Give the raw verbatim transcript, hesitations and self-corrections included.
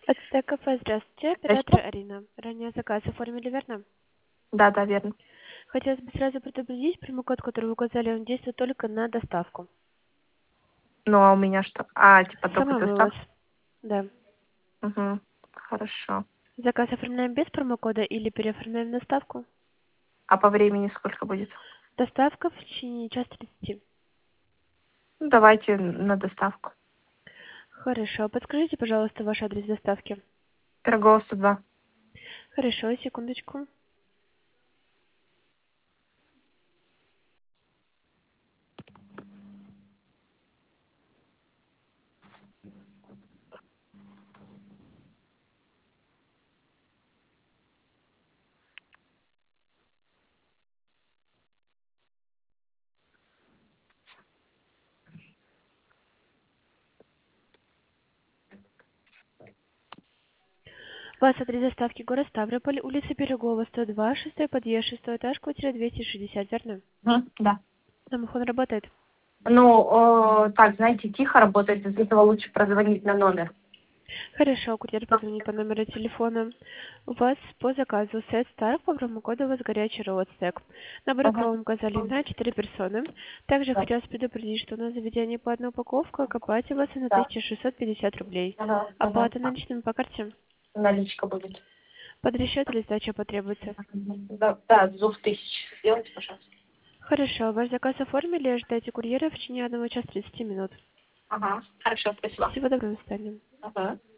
Ацтек кафе, здравствуйте, оператор Арина. Ранее заказ оформили, верно? Да, да, верно. Хотелось бы сразу предупредить, промокод, который вы указали, он действует только на доставку. Ну, а у меня что? А, типа только Сама вывоз. доставка? Да. Угу. Хорошо. Заказ оформляем без промокода или переоформляем доставку? А по времени сколько будет? Доставка в течение часа тридцати. Ну, давайте на доставку. Хорошо. Подскажите, пожалуйста, ваш адрес доставки. Торговая сто два. Хорошо, секундочку. У вас адрес доставки город Ставрополь, улица Пирогова, сто два, шестой подъезд, шестой этаж, квартира двести шестьдесят, верно? Мгм, да. Домофон работает? Ну, э, так, знаете, тихо работает, из этого лучше прозвонить на номер. Хорошо, курьер позвонит по номеру телефона. У вас по заказу сет старых по промокоду у вас горячий родстек. Набор, как Ага. вам указали, на четыре персоны. Также Да. хотелось предупредить, что у нас заведение по одной упаковке окупается на Да. тысячу шестьсот пятьдесят рублей. Ага, ага. Оплата наличными по карте. Наличка будет. Под расчет или сдача потребуется. Да, да, двух тысяч. Сделайте, пожалуйста. Хорошо, ваш заказ оформили, ожидайте курьера в течение одного часа тридцати минут. Ага. Хорошо, спасибо. Всего доброго, до свидания. Ага.